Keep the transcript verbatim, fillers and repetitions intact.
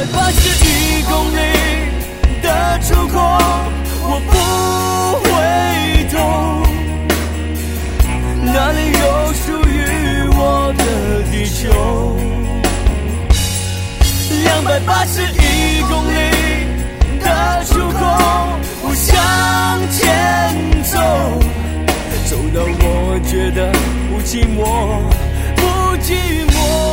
百八十一公里的出口，我不回头，哪里有属于我的地球？两百八十一公里的出口，我向前走，走到我觉得不寂寞，不寂寞。